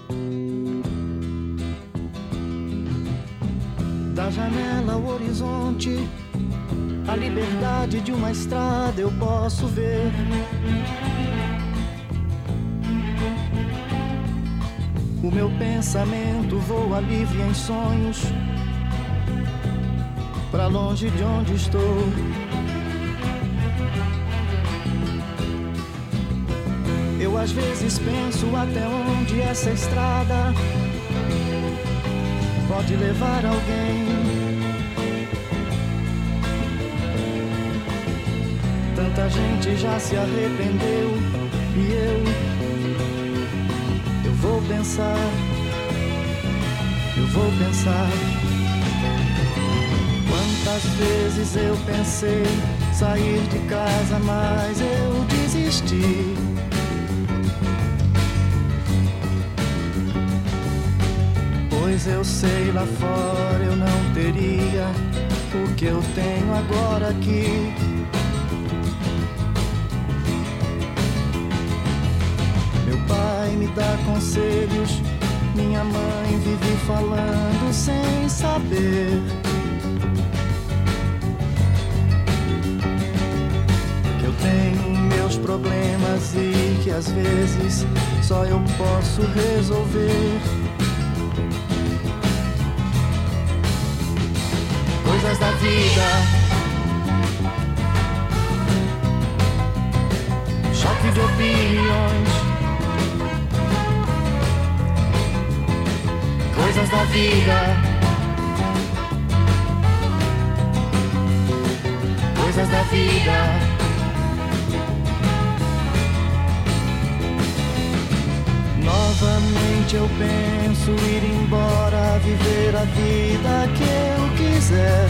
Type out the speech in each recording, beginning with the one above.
Da janela ao horizonte, a liberdade de uma estrada eu posso ver. O meu pensamento voa livre em sonhos, pra longe de onde estou. Eu às vezes penso até onde essa estrada pode levar alguém. Tanta gente já se arrependeu e eu vou pensar, quantas vezes eu pensei sair de casa, mas eu desisti. Pois eu sei, lá fora eu não teria o que eu tenho agora aqui. Meu pai me dá conselhos, minha mãe vive falando sem saber. Que eu tenho meus problemas e que às vezes só eu posso resolver. Coisas da vida, choque de opiniões. Coisas da vida, coisas da vida. Novamente eu penso ir embora, viver a vida que eu quiser.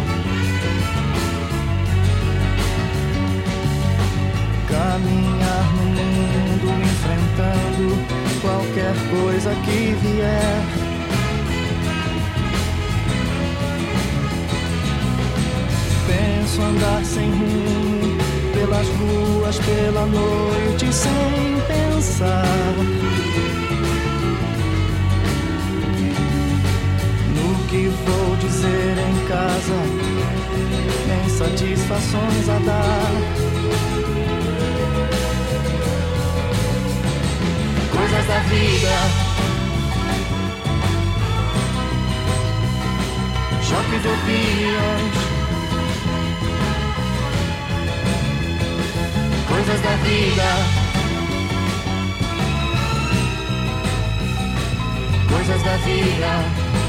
Caminhar no mundo enfrentando qualquer coisa que vier. Penso andar sem rumo pelas ruas, pela noite sem pensar no que vou dizer em casa, nem satisfações a dar. Coisas da vida, choque de opiniões. Coisas da vida, coisas da vida.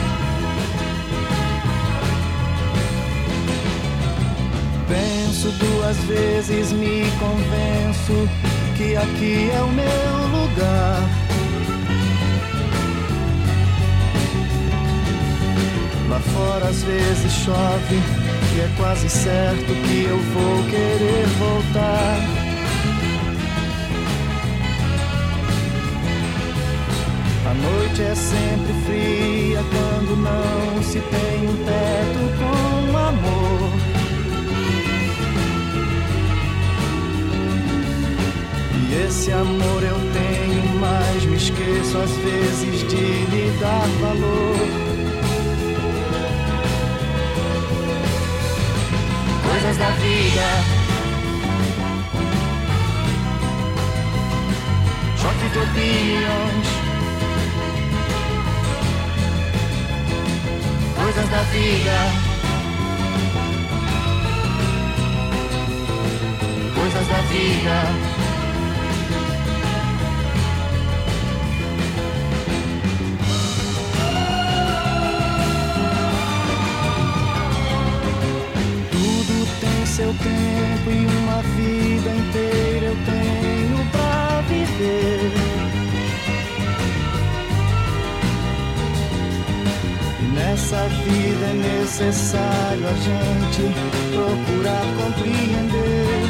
Penso duas vezes, me convenço que aqui é o meu lugar. Lá fora às vezes chove e é quase certo que eu vou querer voltar. A noite é sempre fria quando não se tem um teto com amor. E esse amor eu tenho, mas me esqueço às vezes de lhe dar valor. Coisas da vida, choque de opiniões. Coisas da vida, coisas da vida. Tudo tem seu tempo e uma vida inteira eu tenho pra viver. Nessa vida é necessário a gente procurar compreender.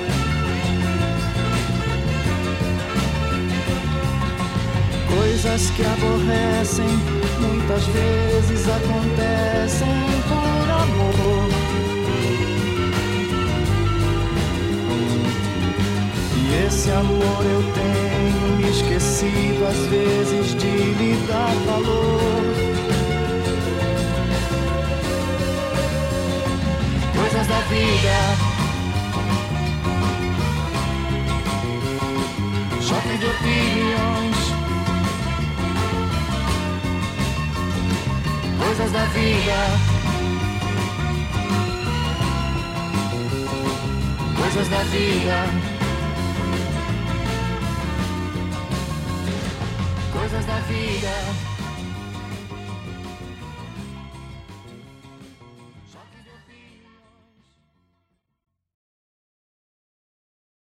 Coisas que aborrecem muitas vezes acontecem por amor. E desse amor eu tenho me esquecido às vezes de lhe dar valor. Coisas da vida, choque de opiniões. Coisas da vida, coisas da vida, coisas da vida.